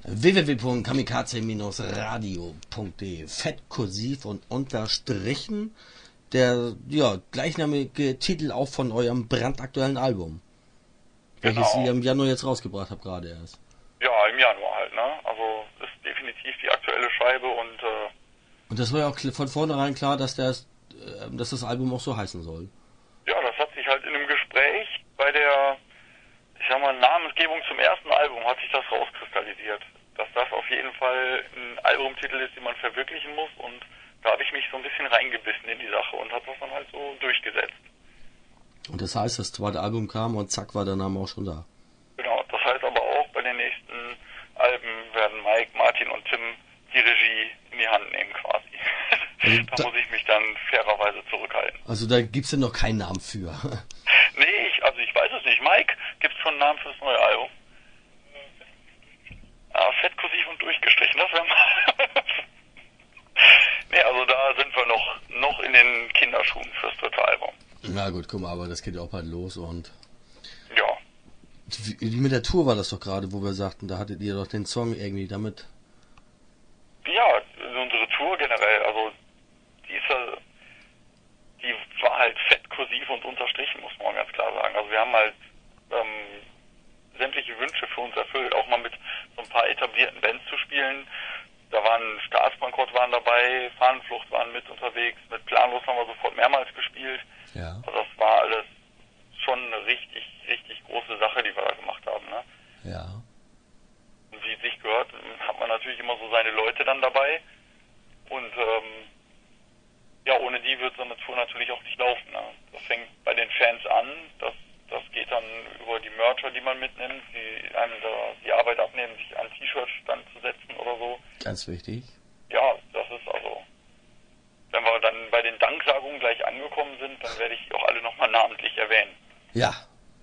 www.kamikaze-radio.de fett kursiv und unterstrichen der gleichnamige Titel auch von eurem brandaktuellen Album. Genau. Welches ihr im Januar jetzt rausgebracht habt, gerade erst. Ja, im Januar halt, ne? Also ist definitiv die aktuelle Scheibe und das war ja auch von vornherein klar, dass das Album auch so heißen soll. Ja, das hat sich halt in einem Gespräch bei der, ich sag mal, Namensgebung zum ersten Album hat sich das rauskristallisiert. Dass das auf jeden Fall ein Albumtitel ist, den man verwirklichen muss, und da habe ich mich so ein bisschen reingebissen in die Sache und habe das dann halt so durchgesetzt. Und das heißt, das zweite Album kam und zack war der Name auch schon da. Genau, das heißt aber auch, bei den nächsten Alben werden Mike, Martin und Tim die Regie in die Hand nehmen quasi. Also da muss ich mich dann fairerweise zurückhalten. Also da gibt's ja noch keinen Namen für. Nee, ich weiß es nicht. Mike, gibt's schon einen Namen fürs neue Album? Fett kursiv und durchgestrichen, das wäre mal... Nee, also da sind wir noch in den Kinderschuhen fürs dritte Album. Na gut, guck mal, aber das geht ja auch bald los und... Ja. Wie mit der Tour war das doch gerade, wo wir sagten, da hattet ihr doch den Song irgendwie damit... Ja, unsere Tour generell, also die war halt fett kursiv und unterstrichen, muss man ganz klar sagen. Also wir haben halt sämtliche Wünsche für uns erfüllt, auch mal mit so ein paar etablierten Bands zu spielen. Da waren Staatsbankrott waren dabei, Fahnenflucht waren mit unterwegs, mit Planlos haben wir sofort mehrmals gespielt. Ja. Also das war alles schon eine richtig, richtig große Sache, die wir da gemacht haben, ne? Ja. Und wie es sich gehört, hat man natürlich immer so seine Leute dann dabei. Und ohne die wird so eine Tour natürlich auch nicht laufen, ne? Das fängt bei den Fans an, das geht dann über die Mercher, die man mitnimmt, die einem da die Arbeit abnehmen, sich an T-Shirt-Stand zu setzen oder so. Ganz wichtig. Ja, das ist also, wenn wir dann bei den Danksagungen gleich angekommen sind, dann werde ich auch alle nochmal namentlich erwähnen. Ja.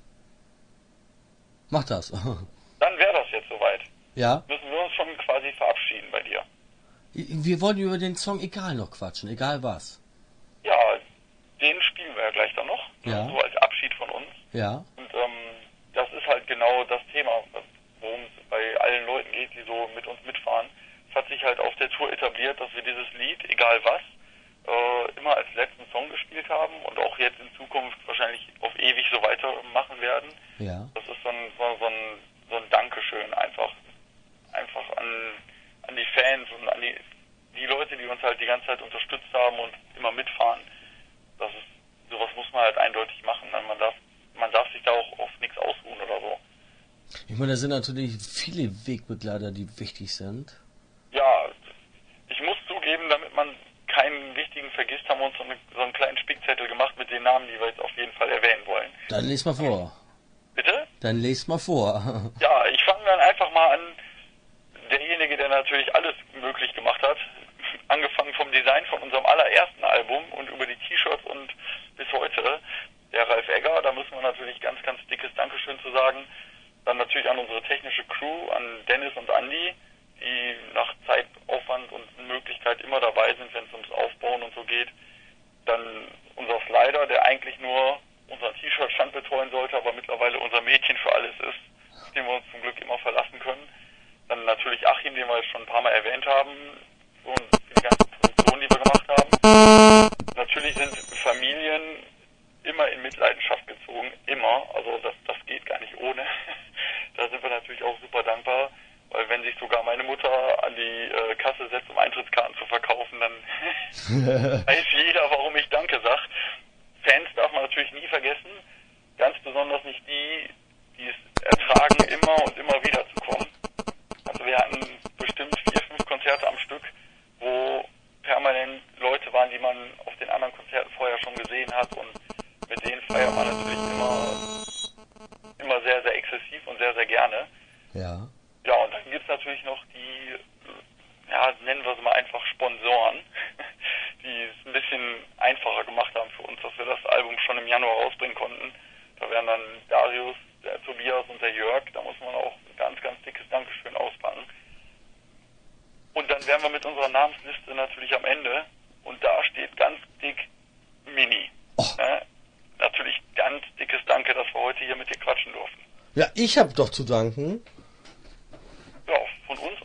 Mach das. Dann wäre das jetzt soweit. Ja. Müssen wir uns schon quasi verabschieden bei dir. Wir wollen über den Song Egal noch quatschen, egal was. Ja, den spielen wir ja gleich dann noch. Ja. So als Abschied von uns. Ja. Und das ist halt genau das Thema, worum es bei allen Leuten geht, die so mit uns mitfahren. Es hat sich halt auf der Tour etabliert, dass wir dieses Lied, egal was, immer als letzten Song gespielt haben und auch jetzt in Zukunft wahrscheinlich auf ewig so weitermachen werden. Ja. Das ist so ein Dankeschön einfach an die Fans und an die Leute, die uns halt die ganze Zeit unterstützt haben und immer mitfahren. Sowas muss man halt eindeutig machen. Man darf sich da auch auf nichts ausruhen oder so. Ich meine, da sind natürlich viele Wegbegleiter, die wichtig sind. Ja, ich muss zugeben, damit man keinen wichtigen vergisst, haben wir uns so einen kleinen Spickzettel gemacht mit den Namen, die wir jetzt auf jeden Fall erwähnen wollen. Dann lest mal vor. Bitte? Dann lest mal vor. Ja, ich fange dann einfach mal an. Derjenige, der natürlich alles möglich gemacht hat, angefangen vom Design von unserem allerersten Album und über die T-Shirts und bis heute, der Ralf Egger, da müssen wir natürlich ganz, ganz dickes Dankeschön zu sagen. Dann natürlich an unsere technische Crew, an Dennis und Andi, die nach Zeitaufwand und Möglichkeit immer dabei sind, wenn es ums Aufbauen und so geht. Dann unser Slider, der eigentlich nur unseren T-Shirt-Stand betreuen sollte, aber mittlerweile unser Mädchen für alles ist, auf den wir uns zum Glück immer verlassen können. Dann natürlich Achim, den wir jetzt schon ein paar Mal erwähnt haben, und die ganze Produktion, die wir gemacht haben. Natürlich sind Familien immer in Mitleidenschaft gezogen, immer, also das geht gar nicht ohne. Da sind wir natürlich auch super dankbar, weil wenn sich sogar meine Mutter an die Kasse setzt, um Eintrittskarten zu verkaufen, dann weiß jeder, warum ich Danke sage. Fans darf man natürlich nie vergessen, ganz besonders nicht die es ertragen, immer und immer wieder zu kommen. Also wir hatten bestimmt 4, 5 Konzerte am Stück, wo permanent Leute waren, die man auf den anderen Konzerten vorher schon gesehen hat, und mit denen feiert man natürlich immer sehr, sehr exzessiv und sehr, sehr gerne. Ja. Ja, und dann gibt's natürlich noch die, nennen wir sie mal einfach Sponsoren, die es ein bisschen einfacher gemacht haben für uns, dass wir das Album schon im Januar rausbringen konnten. Da wären dann Darius, der Tobias und der Jörg, da muss man auch ein ganz, ganz dickes Dankeschön auspacken. Und dann wären wir mit unserer Namensliste natürlich am Ende, und da steht ganz dick Mini. Oh. Natürlich ganz dickes Danke, dass wir heute hier mit dir quatschen durften. Ja, ich habe doch zu danken. Ja, von uns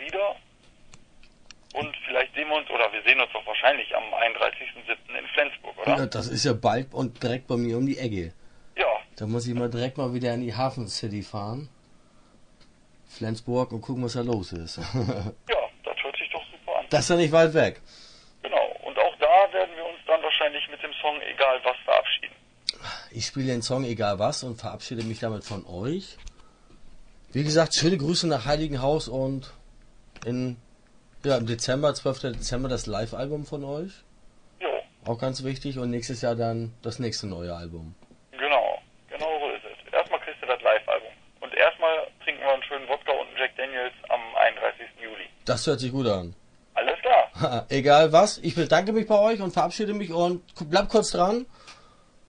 wieder. Und vielleicht sehen wir uns, oder wir sehen uns doch wahrscheinlich am 31.07. in Flensburg, oder? Ja, das ist ja bald und direkt bei mir um die Ecke. Ja. Da muss ich mal direkt mal wieder in die Hafen City fahren. Flensburg und gucken, was da los ist. Ja, das hört sich doch super an. Das ist ja nicht weit weg. Genau. Und auch da werden wir uns dann wahrscheinlich mit dem Song Egal was verabschieden. Ich spiele den Song Egal was und verabschiede mich damit von euch. Wie gesagt, schöne Grüße nach Heiligenhaus und im Dezember, 12. Dezember, das Live-Album von euch. Jo. Auch ganz wichtig. Und nächstes Jahr dann das nächste neue Album. Genau so ist es. Erstmal kriegst du das Live-Album. Und erstmal trinken wir einen schönen Wodka und einen Jack Daniels am 31. Juli. Das hört sich gut an. Alles klar. Egal was, ich bedanke mich bei euch und verabschiede mich und bleib kurz dran.